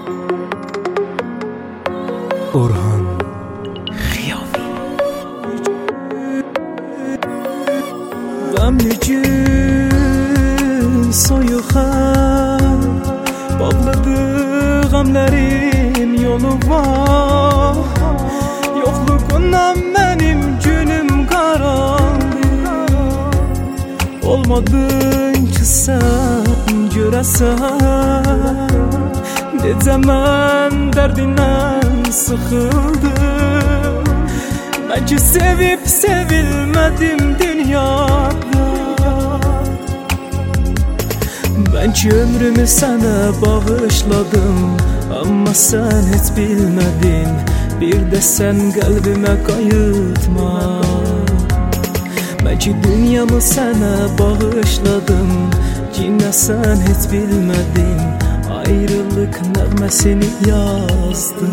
Orhan Xiyavi. Gamli gün soyuq bağladı gamlerin yolu var. Yokluğundan benim günüm qaraldı. Olmadın ki sen görəsən, necə mən dərdindən sıxıldım. Ben ki sevip sevilmedim dünyada. Ben ki ömrümü sana bağışladım, ama sen hiç bilmedin. Bir de sen kalbime kayıtma. Ben ki dünyamı sana bağışladım, yine sen hiç bilmedin. Ayrılık nəğməsini yazdım.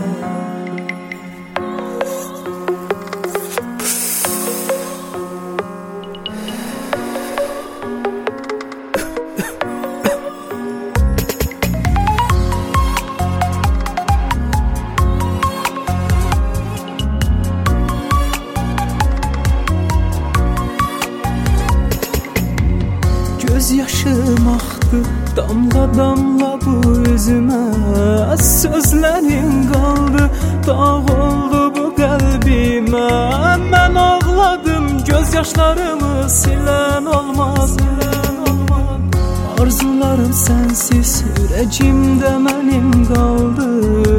Göz yaşım aktı damla damla bu üzüme. Sözlerin kaldı, dağ oldu bu kalbime. Ben ağladım, gözyaşlarımı silen olmaz. Arzularım sensiz yüreğimde benim kaldı.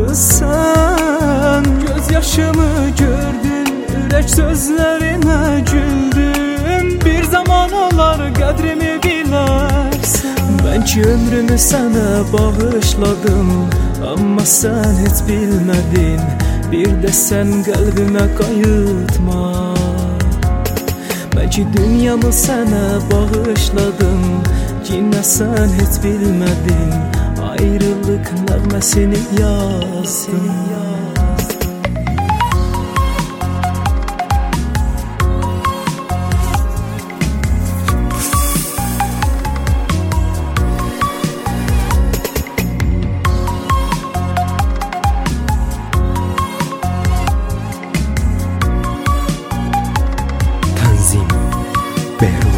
Sen gözyaşımı gördün, yürek sözlerine güldüm. Bir zaman olar qədrimi bilərsən. Ben ki ömrümü sana bağışladım, ama sen hiç bilmedin. Bir de sen kalbime kayıtma. Ben ki dünyamı sana bağışladım, yine sen hiç bilmedin. Ayrılık nəğməsini yazdım. Tanzim Behruz.